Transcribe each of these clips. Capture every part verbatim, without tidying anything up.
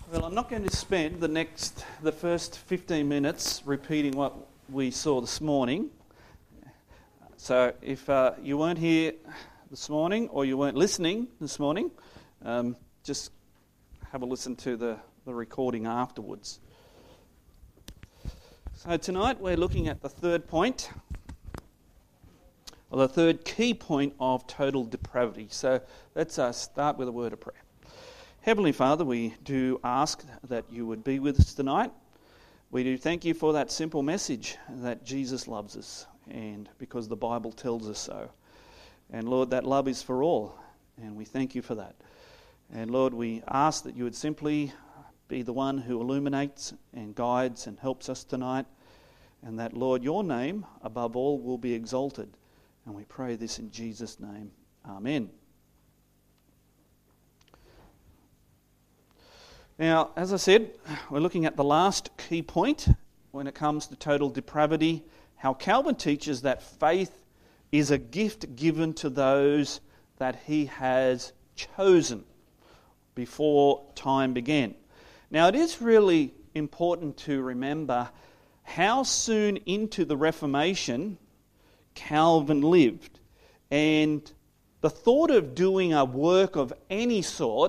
Well, I'm not going to spend the next, the first fifteen minutes repeating what we saw this morning. So if uh, you weren't here this morning or you weren't listening this morning, um, just have a listen to the, the recording afterwards. So tonight we're looking at the third point, or the third key point of total depravity. So let's uh, start with a word of prayer. Heavenly Father, we do ask that you would be with us tonight. We do thank you for that simple message that Jesus loves us, and because the Bible tells us so. And Lord, that love is for all, and we thank you for that. And Lord, we ask that you would simply be the one who illuminates and guides and helps us tonight, and that, Lord, your name above all will be exalted. And we pray this in Jesus' name. Amen. Now, as I said, we're looking at the last key point when it comes to total depravity, how Calvin teaches that faith is a gift given to those that he has chosen before time began. Now, it is really important to remember how soon into the Reformation Calvin lived. And the thought of doing a work of any sort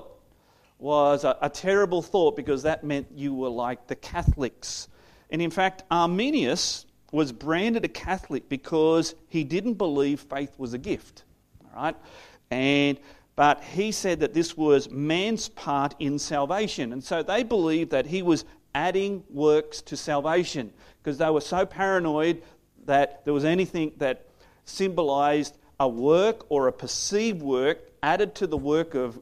was a, a terrible thought, because that meant you were like the Catholics. And in fact, Arminius was branded a Catholic because he didn't believe faith was a gift. All right? And but he said that this was man's part in salvation. And so they believed that he was adding works to salvation, because they were so paranoid that there was anything that symbolized a work or a perceived work added to the work of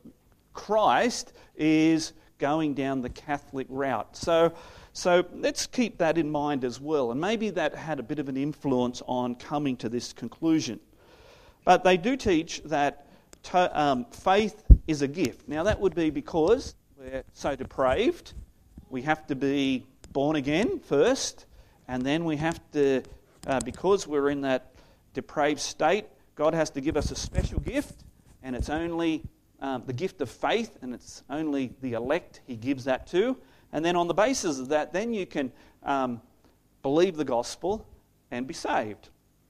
Christ is going down the Catholic route. So, so let's keep that in mind as well. And maybe that had a bit of an influence on coming to this conclusion. But they do teach that to, um, faith is a gift. Now that would be because we're so depraved. We have to be born again first, and then we have to, uh, because we're in that depraved state, God has to give us a special gift, and it's only Um, the gift of faith, and it's only the elect he gives that to. And then on the basis of that, then you can um, believe the gospel and be saved.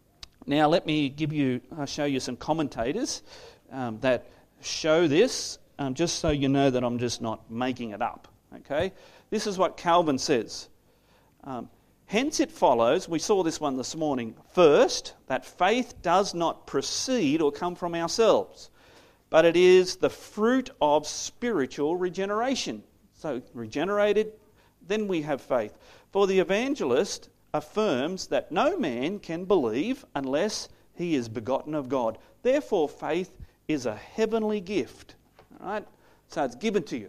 Now let me give you, I'll show you some commentators um, that show this, um, just so you know that I'm just not making it up. Okay, this is what Calvin says. Um, Hence it follows, we saw this one this morning, first, that faith does not proceed or come from ourselves, but it is the fruit of spiritual regeneration. So regenerated, then we have faith. For the evangelist affirms that no man can believe unless he is begotten of God. Therefore, faith is a heavenly gift. All right? So it's given to you.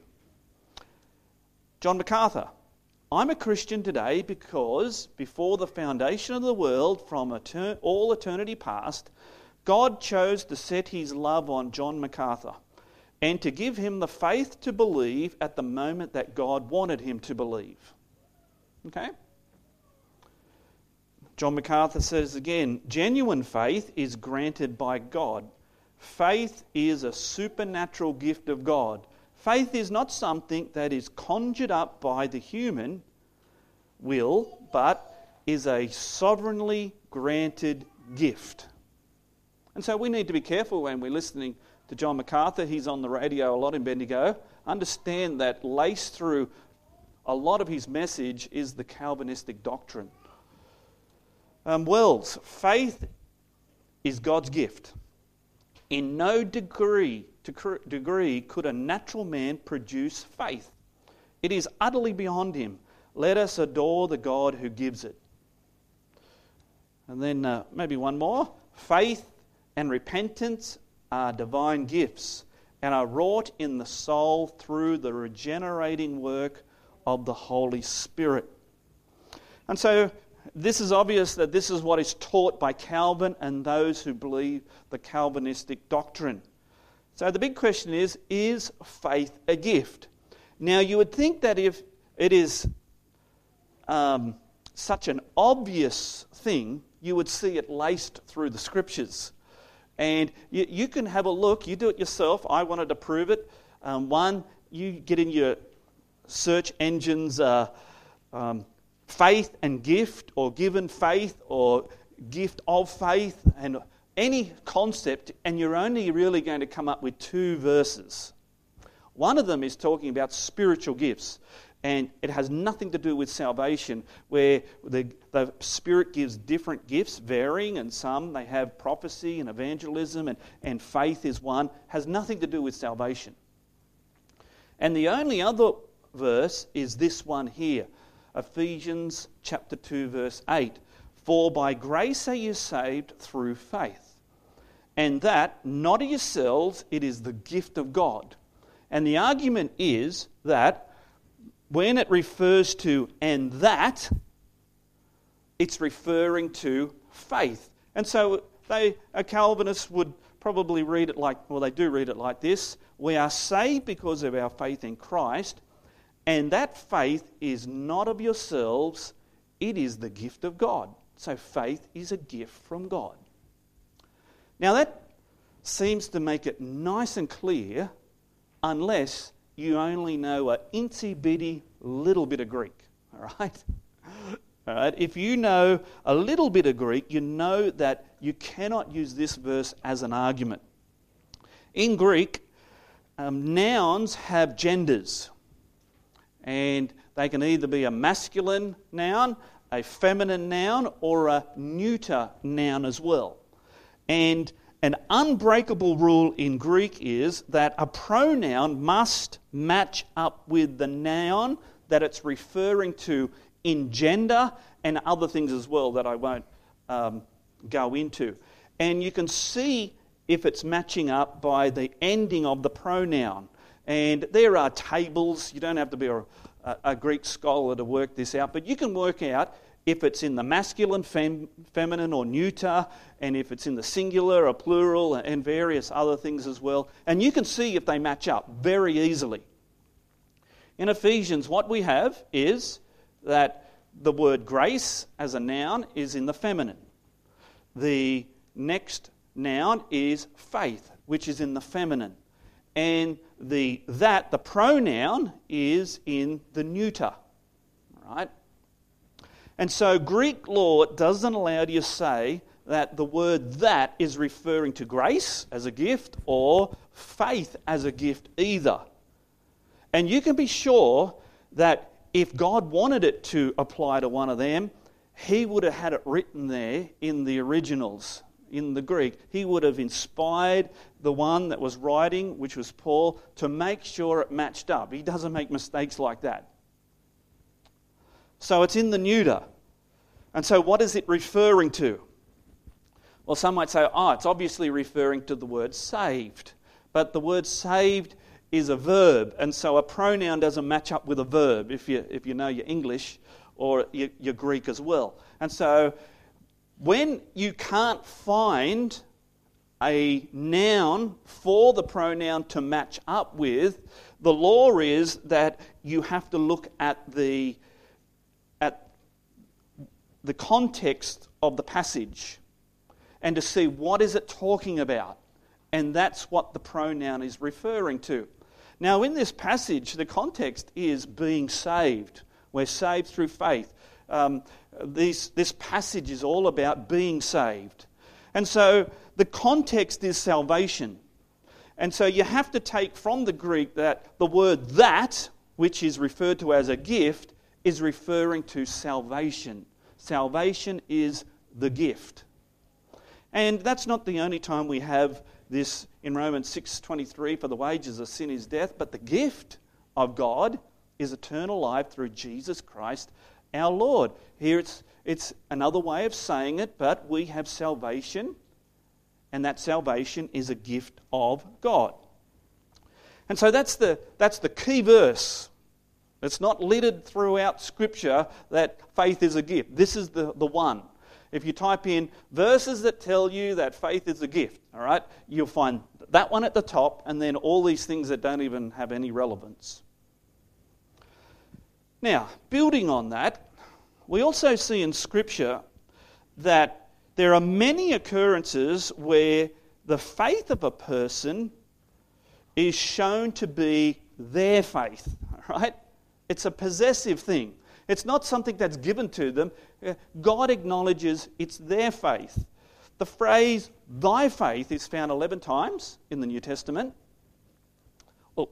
John MacArthur, I'm a Christian today because before the foundation of the world, from etern- all eternity past, God chose to set his love on John MacArthur and to give him the faith to believe at the moment that God wanted him to believe. Okay? John MacArthur says again, genuine faith is granted by God. Faith is a supernatural gift of God. Faith is not something that is conjured up by the human will, but is a sovereignly granted gift. And so we need to be careful when we're listening to John MacArthur. He's on the radio a lot in Bendigo. Understand that laced through a lot of his message is the Calvinistic doctrine. Um, Wells, faith is God's gift. In no degree, degree could a natural man produce faith. It is utterly beyond him. Let us adore the God who gives it. And then uh, maybe one more. Faith and repentance are divine gifts and are wrought in the soul through the regenerating work of the Holy Spirit. And so this is obvious that this is what is taught by Calvin and those who believe the Calvinistic doctrine. So the big question is, is faith a gift? Now you would think that if it is um, such an obvious thing, you would see it laced through the Scriptures. And you, you can have a look, you do it yourself. I wanted to prove it. Um, one, you get in your search engines are um, faith and gift, or given faith, or gift of faith, and any concept, and you're only really going to come up with two verses. One of them is talking about spiritual gifts, and it has nothing to do with salvation, where the, the Spirit gives different gifts, varying, and some they have prophecy and evangelism, and, and faith is one, has nothing to do with salvation. And the only other verse is this one here, Ephesians chapter two, verse eight. For by grace are you saved through faith, and that not of yourselves, it is the gift of God. And the argument is that when it refers to and that, it's referring to faith. And so they, a Calvinist would probably read it like, well, they do read it like this: we are saved because of our faith in Christ, and that faith is not of yourselves, it is the gift of God. So faith is a gift from God. Now that seems to make it nice and clear, unless you only know a incy bitty little bit of Greek. All right? All right? If you know a little bit of Greek, you know that you cannot use this verse as an argument. In Greek, um, nouns have genders, and they can either be a masculine noun, a feminine noun, or a neuter noun as well. And an unbreakable rule in Greek is that a pronoun must match up with the noun that it's referring to in gender and other things as well that I won't um, go into. And you can see if it's matching up by the ending of the pronoun. And there are tables. You don't have to be a, a Greek scholar to work this out, but you can work out if it's in the masculine, fem, feminine, or neuter, and if it's in the singular or plural, and various other things as well. And you can see if they match up very easily. In Ephesians, what we have is that the word grace as a noun is in the feminine. The next noun is faith, which is in the feminine. And the that, the pronoun, is in the neuter. All right? And so Greek law doesn't allow you to say that the word that is referring to grace as a gift or faith as a gift either. And you can be sure that if God wanted it to apply to one of them, he would have had it written there in the originals, in the Greek. He would have inspired the one that was writing, which was Paul, to make sure it matched up. He doesn't make mistakes like that. So it's in the neuter. And so what is it referring to? Well, some might say, oh, it's obviously referring to the word saved. But the word saved is a verb, and so a pronoun doesn't match up with a verb if you if you know your English or your, your Greek as well. And so when you can't find a noun for the pronoun to match up with, the law is that you have to look at the at the context of the passage and to see what is it talking about. And that's what the pronoun is referring to. Now, in this passage, the context is being saved. We're saved through faith. Um, these, this passage is all about being saved. And so the context is salvation. And so you have to take from the Greek that the word that, which is referred to as a gift, is referring to salvation. Salvation is the gift. And that's not the only time we have this in Romans six twenty-three, for the wages of sin is death, but the gift of God is eternal life through Jesus Christ our Lord. Here it's, it's another way of saying it, but we have salvation, and that salvation is a gift of God. And so that's the, that's the key verse. It's not littered throughout Scripture that faith is a gift. This is the, the one. If you type in verses that tell you that faith is a gift, all right, you'll find that one at the top, and then all these things that don't even have any relevance. Now, building on that, we also see in Scripture that there are many occurrences where the faith of a person is shown to be their faith, all right? It's a possessive thing. It's not something that's given to them. God acknowledges it's their faith. The phrase, thy faith, is found eleven times in the New Testament. Oh.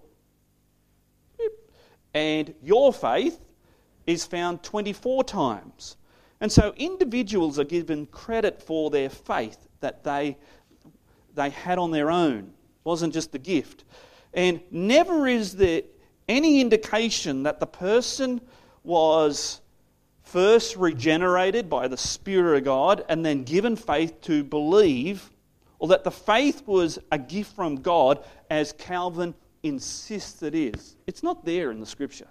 And your faith is found twenty-four times. And so individuals are given credit for their faith that they, they had on their own. It wasn't just a gift. And never is there any indication that the person was first regenerated by the Spirit of God and then given faith to believe, or that the faith was a gift from God as Calvin insists it is. It's not there in the Scripture.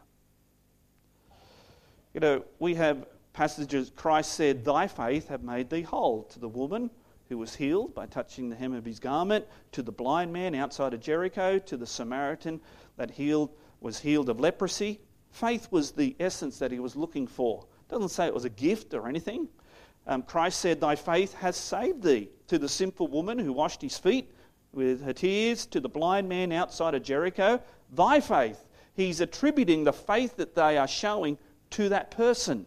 You know, we have passages, Christ said, thy faith have made thee whole, to the woman who was healed by touching the hem of his garment, to the blind man outside of Jericho, to the Samaritan that healed was healed of leprosy. Faith was the essence that he was looking for. It doesn't say it was a gift or anything. Um, Christ said, thy faith has saved thee, to the sinful woman who washed his feet with her tears, to the blind man outside of Jericho. Thy faith. He's attributing the faith that they are showing to that person.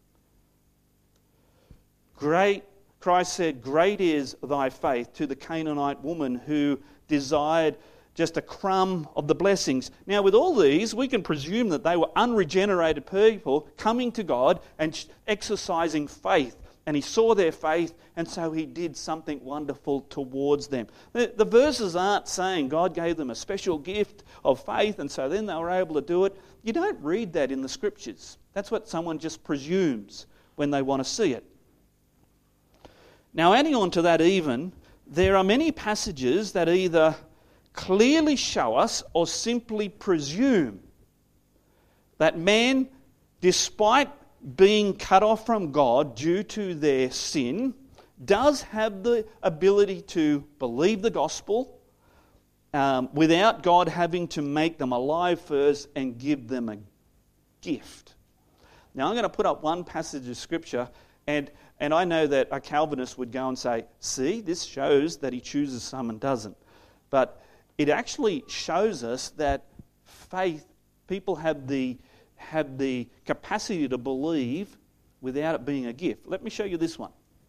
Great, Christ said, great is thy faith, to the Canaanite woman who desired just a crumb of the blessings. Now, with all these, we can presume that they were unregenerated people coming to God and exercising faith. And he saw their faith, and so he did something wonderful towards them. The, the verses aren't saying God gave them a special gift of faith, and so then they were able to do it. You don't read that in the Scriptures. That's what someone just presumes when they want to see it. Now, adding on to that even, there are many passages that either clearly show us or simply presume that man, despite being cut off from God due to their sin, does have the ability to believe the gospel um, without God having to make them alive first and give them a gift. Now, I'm going to put up one passage of Scripture, and And I know that a Calvinist would go and say, see, this shows that he chooses some and doesn't. But it actually shows us that faith, people have the, have the capacity to believe without it being a gift. Let me show you this one.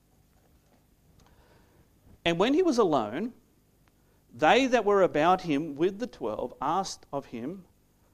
And when he was alone, they that were about him with the twelve asked of him,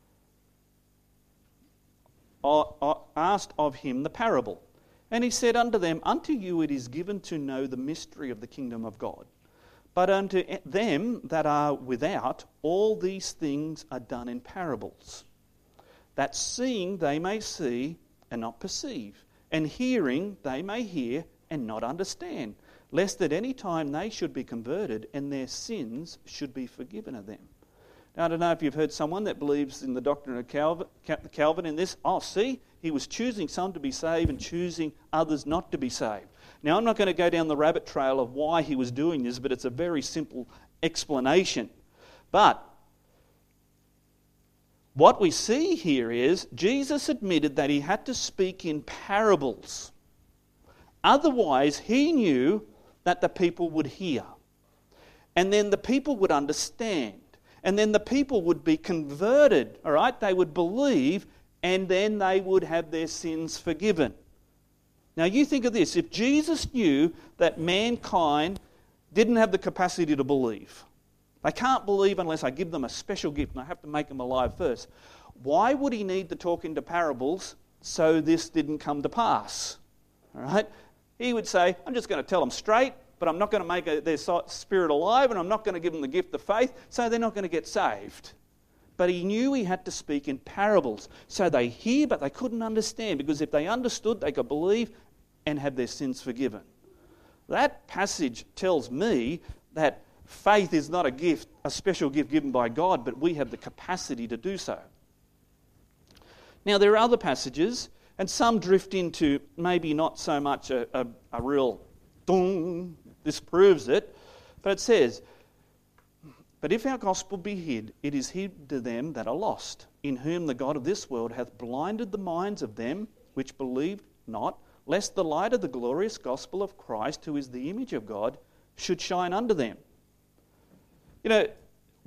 asked of him the parable. And he said unto them, unto you it is given to know the mystery of the kingdom of God. But unto them that are without, all these things are done in parables, that seeing they may see and not perceive, and hearing they may hear and not understand, lest at any time they should be converted and their sins should be forgiven of them. Now, I don't know if you've heard someone that believes in the doctrine of Calvin, Calvin in this. Oh, see, he was choosing some to be saved and choosing others not to be saved. Now, I'm not going to go down the rabbit trail of why he was doing this, but it's a very simple explanation. But what we see here is Jesus admitted that he had to speak in parables. Otherwise, he knew that the people would hear. And then the people would understand. And then the people would be converted, all right? They would believe, and then they would have their sins forgiven. Now you think of this. If Jesus knew that mankind didn't have the capacity to believe, they can't believe unless I give them a special gift and I have to make them alive first, why would he need to talk into parables so this didn't come to pass? All right? He would say, I'm just going to tell them straight, but I'm not going to make a, their spirit alive, and I'm not going to give them the gift of faith, so they're not going to get saved. But he knew he had to speak in parables. So they hear, but they couldn't understand, because if they understood, they could believe and have their sins forgiven. That passage tells me that faith is not a gift, a special gift given by God, but we have the capacity to do so. Now, there are other passages, and some drift into maybe not so much a, a, a real dong, this proves it, but it says, but if our gospel be hid, it is hid to them that are lost, in whom the God of this world hath blinded the minds of them which believe not, lest the light of the glorious gospel of Christ, who is the image of God, should shine unto them. You know,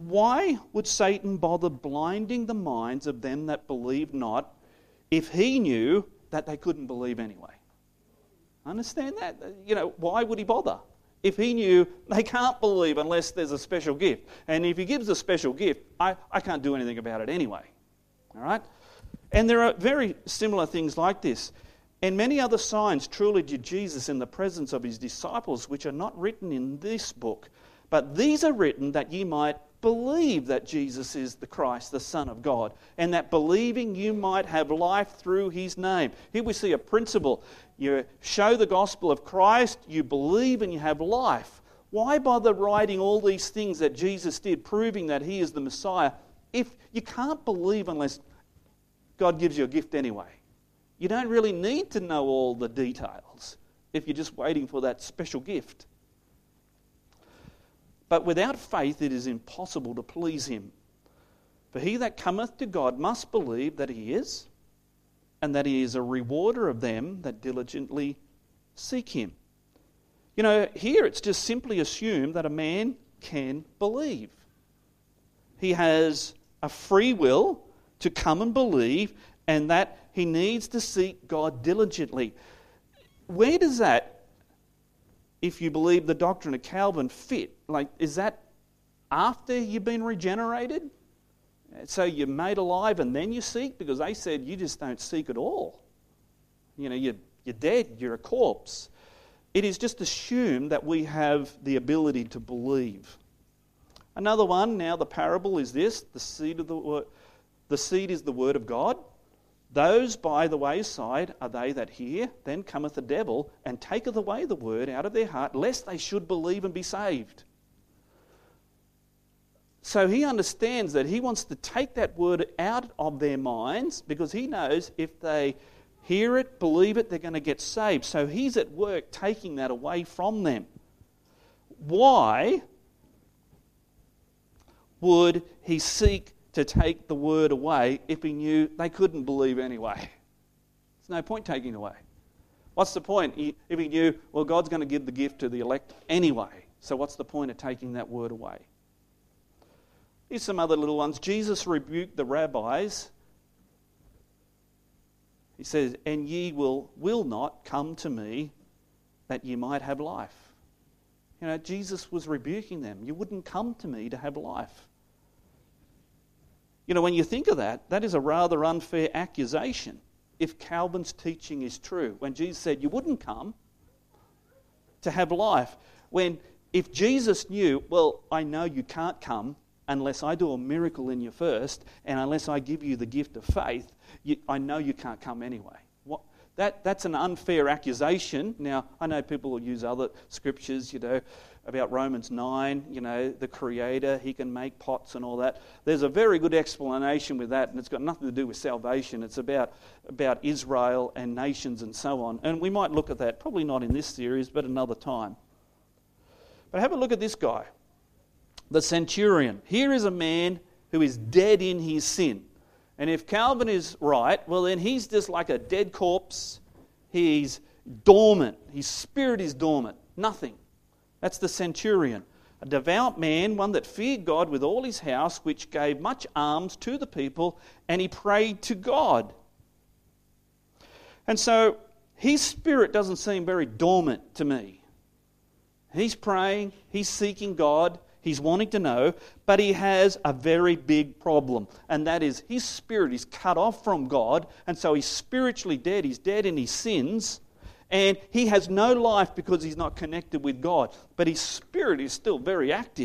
Why would Satan bother blinding the minds of them that believe not if he knew that they couldn't believe anyway? Understand that? You know, why would he bother? If he knew they can't believe unless there's a special gift. And if he gives a special gift, I, I can't do anything about it anyway. All right? And there are very similar things like this. And many other signs truly did Jesus in the presence of his disciples, which are not written in this book. But these are written that ye might believe that Jesus is the Christ, the Son of God, and that believing you might have life through his name. Here we see a principle. You show the gospel of Christ, you believe and you have life. Why bother writing all these things that Jesus did, proving that he is the Messiah, if you can't believe unless God gives you a gift anyway? You don't really need to know all the details if you're just waiting for that special gift. But without faith it is impossible to please him. For he that cometh to God must believe that he is, and that he is a rewarder of them that diligently seek him. You know, here it's just simply assumed that a man can believe. He has a free will to come and believe, and that he needs to seek God diligently. Where does that, if you believe the doctrine of Calvin, fit? Like, is that after you've been regenerated? So you're made alive and then you seek? Because they said you just don't seek at all. You know, you're, you're dead, you're a corpse. It is just assumed that we have the ability to believe. Another one, now the parable is this: the seed of the word, the seed is the word of God. Those by the wayside are they that hear, then cometh the devil, and taketh away the word out of their heart, lest they should believe and be saved. So he understands that he wants to take that word out of their minds, because he knows if they hear it, believe it, they're going to get saved. So he's at work taking that away from them. Why would he seek to take the word away if he knew they couldn't believe anyway? There's no point taking it away. What's the point if he knew, well, God's going to give the gift to the elect anyway, so what's the point of taking that word away? Here's some other little ones. Jesus rebuked the rabbis. He says, and ye will, will not come to me that ye might have life. You know, Jesus was rebuking them. You wouldn't come to me to have life. You know, when you think of that, that is a rather unfair accusation if Calvin's teaching is true. When Jesus said, you wouldn't come to have life. When, if Jesus knew, well, I know you can't come unless I do a miracle in you first, and unless I give you the gift of faith, you, I know you can't come anyway. What, that, that's an unfair accusation. Now, I know people will use other scriptures, you know, about Romans nine, you know, the Creator, he can make pots and all that. There's a very good explanation with that, and it's got nothing to do with salvation. It's about, about Israel and nations and so on. And we might look at that, probably not in this series, but another time. But have a look at this guy, the centurion. Here is a man who is dead in his sin. And if Calvin is right, well then he's just like a dead corpse. He's dormant. His spirit is dormant. Nothing. That's the centurion. A devout man, one that feared God with all his house, which gave much alms to the people, and he prayed to God. And so his spirit doesn't seem very dormant to me. He's praying, he's seeking God, he's wanting to know, but he has a very big problem, and that is his spirit is cut off from God, and so he's spiritually dead. He's dead in his sins, and he has no life because he's not connected with God, but his spirit is still very active.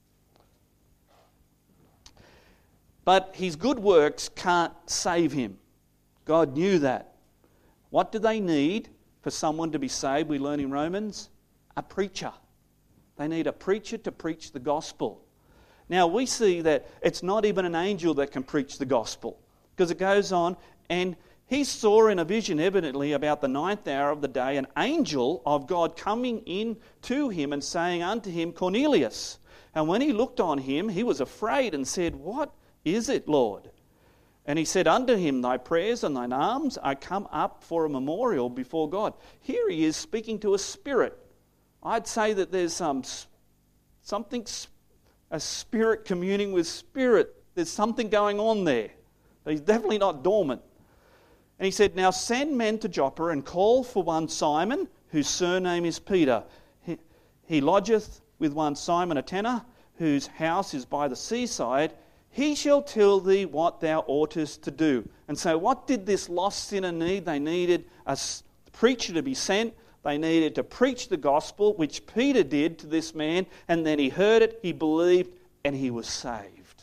But his good works can't save him. God knew that. What do they need for someone to be saved? We learn in Romans, a preacher. They need a preacher to preach the gospel. Now we see that it's not even an angel that can preach the gospel, because it goes on, and he saw in a vision evidently about the ninth hour of the day an angel of God coming in to him and saying unto him, Cornelius. And when he looked on him, he was afraid and said, What is it, Lord? And he said unto him, Thy prayers and thine alms are come up for a memorial before God. Here he is speaking to a spirit. I'd say that there's some something a spirit communing with spirit. There's something going on there. He's definitely not dormant. And he said, now send men to Joppa and call for one Simon, whose surname is Peter. He, he lodgeth with one Simon a tanner, whose house is by the seaside. He shall tell thee what thou oughtest to do. And so what did this lost sinner need? They needed a preacher to be sent. They needed to preach the gospel, which Peter did to this man. And then he heard it, he believed, and he was saved.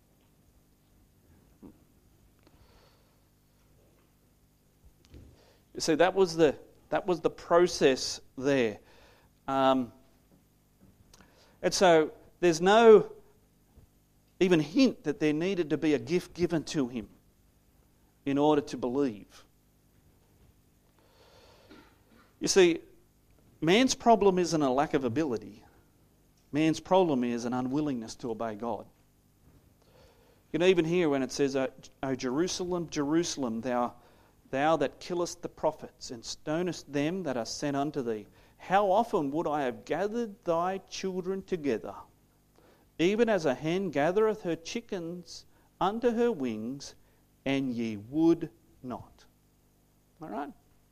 You see, that was the, that was the process there. Um, and so there's no even hint that there needed to be a gift given to him in order to believe. You see, man's problem isn't a lack of ability. Man's problem is an unwillingness to obey God. You can even hear when it says, O, o Jerusalem, Jerusalem, thou, thou that killest the prophets and stonest them that are sent unto thee, how often would I have gathered thy children together, even as a hen gathereth her chickens under her wings, and ye would not. All right?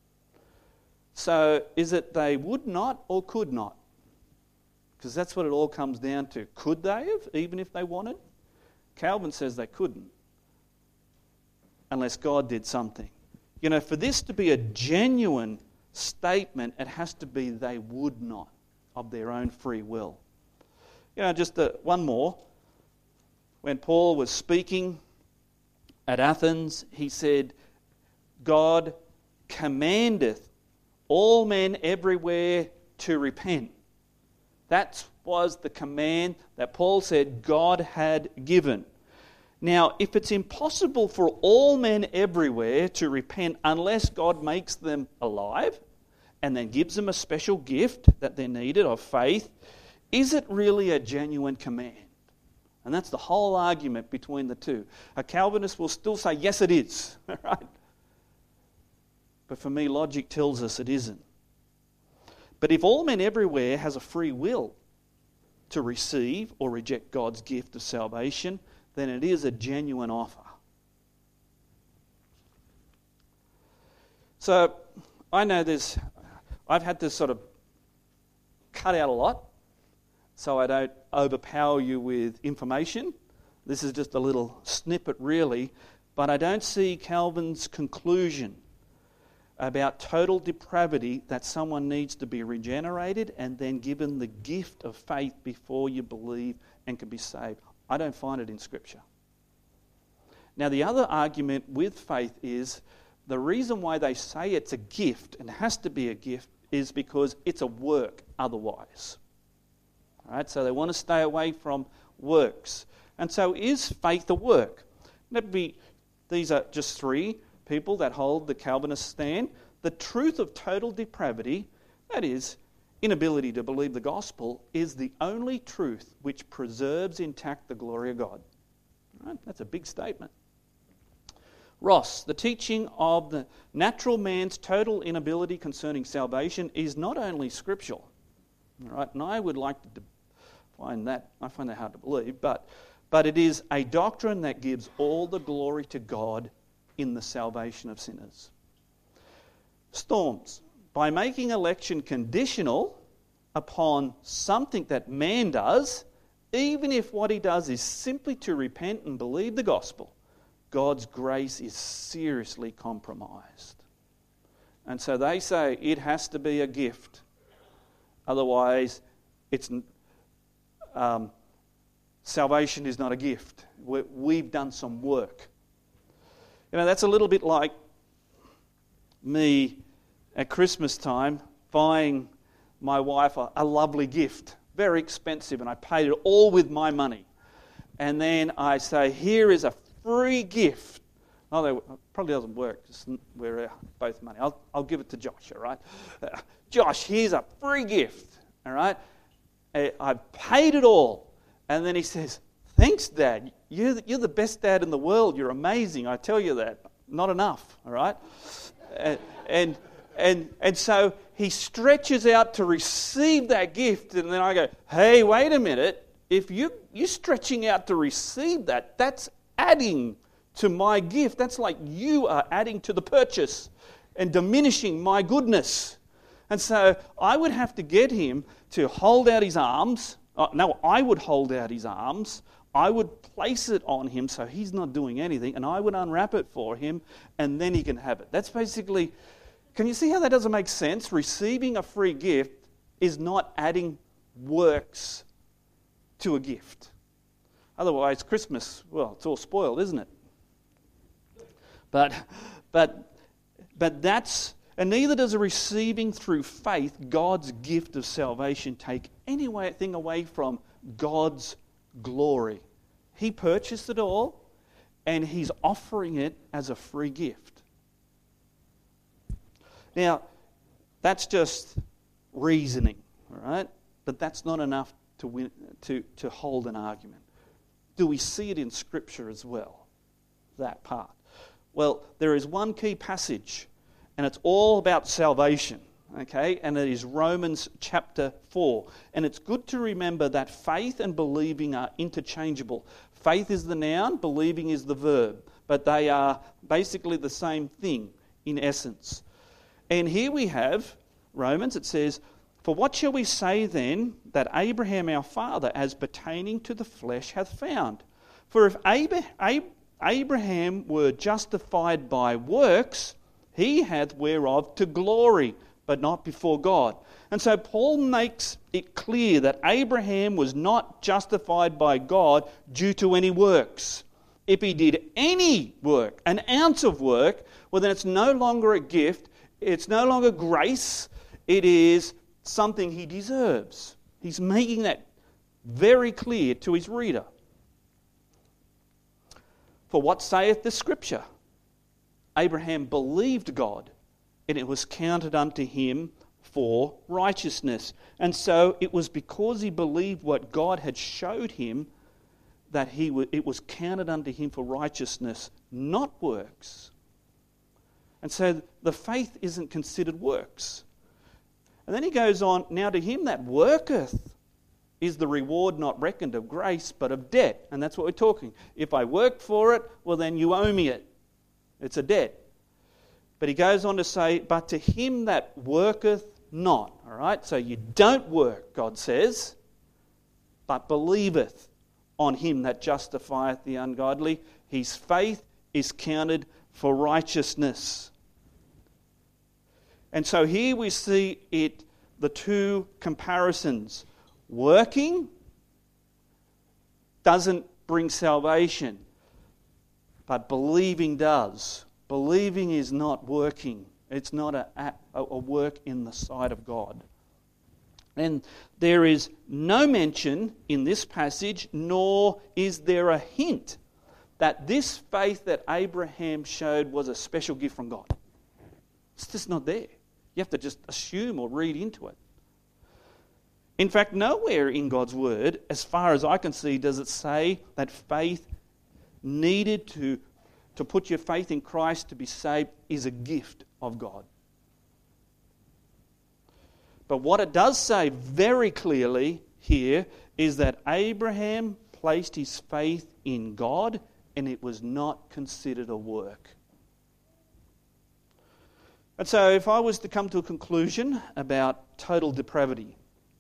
So is it they would not or could not? Because that's what it all comes down to. Could they have, even if they wanted? Calvin says they couldn't, unless God did something. You know, for this to be a genuine statement, it has to be they would not, of their own free will. You know, just uh, one more. When Paul was speaking at Athens, he said, God commandeth all men everywhere to repent. That was the command that Paul said God had given. Now, if it's impossible for all men everywhere to repent unless God makes them alive and then gives them a special gift that they needed of faith, is it really a genuine command? And that's the whole argument between the two. A Calvinist will still say, yes, it is. Right? But for me, logic tells us it isn't. But if all men everywhere has a free will to receive or reject God's gift of salvation, then it is a genuine offer. So I know there's, I've had to sort of cut out a lot so I don't overpower you with information. This is just a little snippet really, but I don't see Calvin's conclusion about total depravity, that someone needs to be regenerated and then given the gift of faith before you believe and can be saved. I don't find it in Scripture. Now, the other argument with faith is the reason why they say it's a gift and has to be a gift is because it's a work otherwise. All right, so they want to stay away from works. And so is faith a work? Let me, these are just three people that hold the Calvinist stand. The truth of total depravity, that is, inability to believe the gospel, is the only truth which preserves intact the glory of God. Right? That's a big statement. Ross, the teaching of the natural man's total inability concerning salvation is not only scriptural. All right? And I would like to find that, I find that hard to believe, but, but it is a doctrine that gives all the glory to God in the salvation of sinners. Storms, by making election conditional upon something that man does, even if what he does is simply to repent and believe the gospel, God's grace is seriously compromised. And so they say it has to be a gift. Otherwise, it's um, salvation is not a gift. we we've done some work. You know, that's a little bit like me at Christmas time buying my wife a, a lovely gift, very expensive, and I paid it all with my money. And then I say, here is a free gift. Oh, they, it probably doesn't work. We're both money. I'll, I'll give it to Josh, all right? Uh, Josh, here's a free gift, all right? Uh, I've paid it all. And then he says, thanks, Dad. You're the, you're the best dad in the world. You're amazing. I tell you that. Not enough, all right? And, and and and so he stretches out to receive that gift, and then I go, hey, wait a minute. if you, you're stretching out to receive that, that's adding to my gift. That's like you are adding to the purchase and diminishing my goodness. And so I would have to get him to hold out his arms. Uh, no, I would hold out his arms. I would place it on him so he's not doing anything, and I would unwrap it for him, and then he can have it. That's basically, can you see how that doesn't make sense? Receiving a free gift is not adding works to a gift. Otherwise, Christmas, well, it's all spoiled, isn't it? But, but, but that's, and neither does a receiving through faith God's gift of salvation take anything away from God's glory. He purchased it all, and he's offering it as a free gift. Now, that's just reasoning, all right? But that's not enough to win, to, to hold an argument. Do we see it in Scripture as well? That part. Well, there is one key passage, and it's all about salvation, okay? And it is Romans chapter four. And it's good to remember that faith and believing are interchangeable. Faith is the noun, believing is the verb, but they are basically the same thing in essence. And here we have Romans, it says, "For what shall we say then that Abraham our father, as pertaining to the flesh, hath found? For if Abraham were justified by works, he hath whereof to glory, but not before God." And so Paul makes it clear that Abraham was not justified by God due to any works. If he did any work, an ounce of work, well then it's no longer a gift, it's no longer grace, it is something he deserves. He's making that very clear to his reader. For what saith the Scripture? Abraham believed God, and it was counted unto him for righteousness. And so it was because he believed what God had showed him that he w- it was counted unto him for righteousness, not works. And so the faith isn't considered works. And then he goes on, "Now to him that worketh is the reward not reckoned of grace, but of debt." And that's what we're talking. If I work for it, well then you owe me it. It's a debt. But he goes on to say, "But to him that worketh not." All right, so you don't work, God says, "but believeth on him that justifieth the ungodly, his faith is counted for righteousness." And so here we see it, the two comparisons. Working doesn't bring salvation, but believing does. Believing is not working. It's not a, a, a work in the sight of God. And there is no mention in this passage, nor is there a hint that this faith that Abraham showed was a special gift from God. It's just not there. You have to just assume or read into it. In fact, nowhere in God's Word, as far as I can see, does it say that faith needed to, to put your faith in Christ to be saved is a gift of God. But what it does say very clearly here is that Abraham placed his faith in God and it was not considered a work. And so if I was to come to a conclusion about total depravity,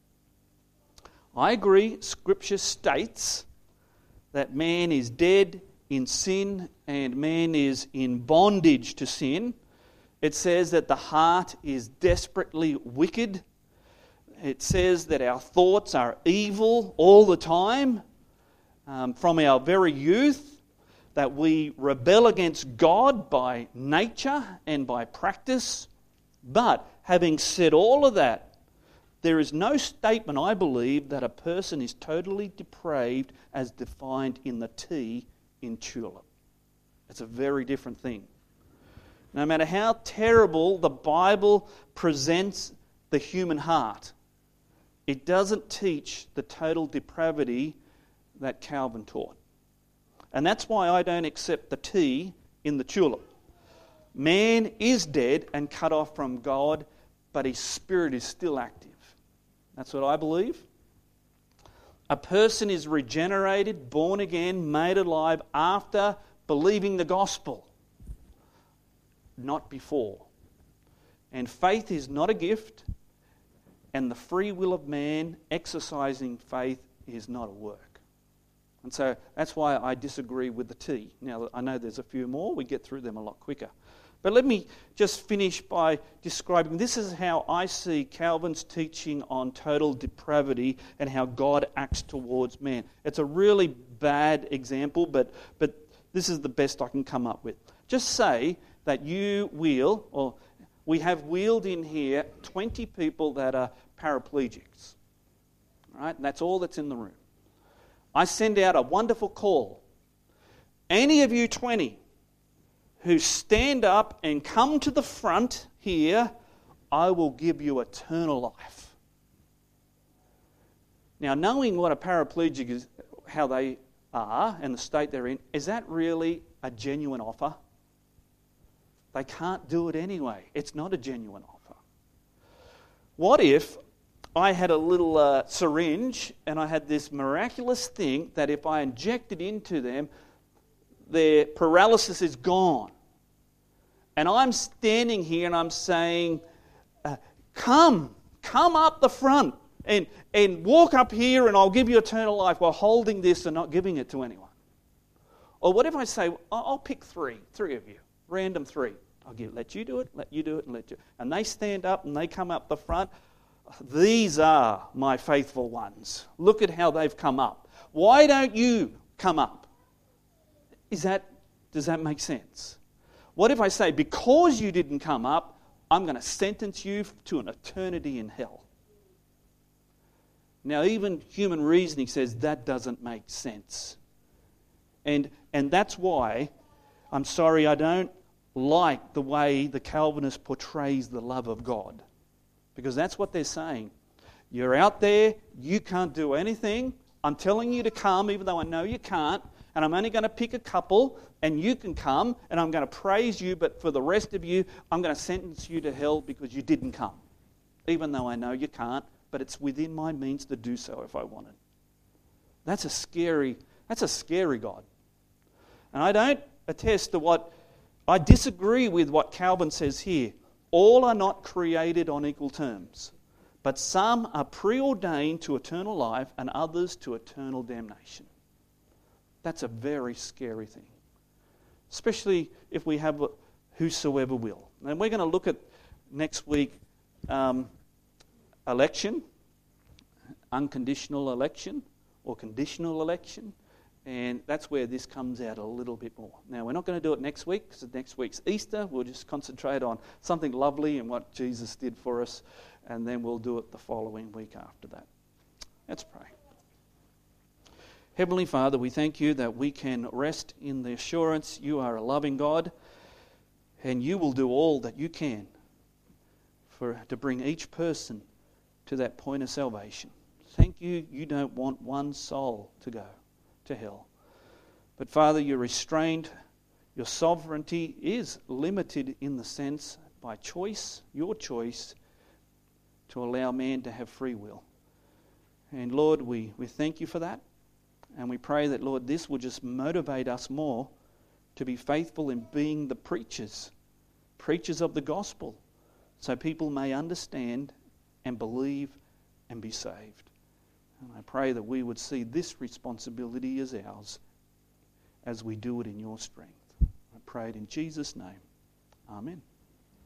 I agree, Scripture states that man is dead in sin and man is in bondage to sin. It says that the heart is desperately wicked. It says that our thoughts are evil all the time, um, from our very youth, that we rebel against God by nature and by practice. But having said all of that, there is no statement, I believe, that a person is totally depraved as defined in the T in tulip. It's a very different thing. No matter how terrible the Bible presents the human heart, it doesn't teach the total depravity that Calvin taught. And that's why I don't accept the T in the tulip. Man is dead and cut off from God, but his spirit is still active. That's what I believe. A person is regenerated, born again, made alive after believing the gospel, not before. And faith is not a gift, and the free will of man exercising faith is not a work. And so that's why I disagree with the T. Now, I know there's a few more. We get through them a lot quicker. But let me just finish by describing, this is how I see Calvin's teaching on total depravity and how God acts towards man. It's a really bad example, but, but this is the best I can come up with. Just say that you wheel, or we have wheeled in here twenty people that are paraplegics. Right? And that's all that's in the room. I send out a wonderful call. Any of you twenty who stand up and come to the front here, I will give you eternal life. Now, knowing what a paraplegic is, how they are and the state they're in, is that really a genuine offer? They can't do it anyway. It's not a genuine offer. What if I had a little uh, syringe and I had this miraculous thing that if I injected into them, their paralysis is gone. And I'm standing here and I'm saying, uh, come, come up the front and, and walk up here and I'll give you eternal life while holding this and not giving it to anyone. Or what if I say, I'll pick three, three of you, random three. I'll give, let you do it, let you do it, and let you. And they stand up and they come up the front. These are my faithful ones. Look at how they've come up. Why don't you come up? Is that, does that make sense? What if I say, because you didn't come up, I'm going to sentence you to an eternity in hell? Now, even human reasoning says that doesn't make sense. And, and that's why, I'm sorry, I don't like the way the Calvinist portrays the love of God. Because that's what they're saying. You're out there, you can't do anything. I'm telling you to come, even though I know you can't. And I'm only going to pick a couple, and you can come, and I'm going to praise you, but for the rest of you, I'm going to sentence you to hell because you didn't come. Even though I know you can't, but it's within my means to do so if I wanted. That's a scary, that's a scary God. And I don't attest to what, I disagree with what Calvin says here. All are not created on equal terms, but some are preordained to eternal life and others to eternal damnation. That's a very scary thing, especially if we have whosoever will. And we're going to look at next week um, election, unconditional election or conditional election, and that's where this comes out a little bit more. Now, we're not going to do it next week because next week's Easter. We'll just concentrate on something lovely and what Jesus did for us, and then we'll do it the following week after that. Let's pray. Heavenly Father, we thank you that we can rest in the assurance you are a loving God and you will do all that you can for to bring each person to that point of salvation. Thank you, you don't want one soul to go to hell. But Father, your restraint, your sovereignty is limited in the sense by choice, your choice, to allow man to have free will. And Lord, we, we thank you for that. And we pray that, Lord, this will just motivate us more to be faithful in being the preachers, preachers of the gospel, so people may understand and believe and be saved. And I pray that we would see this responsibility as ours as we do it in your strength. I pray it in Jesus' name. Amen.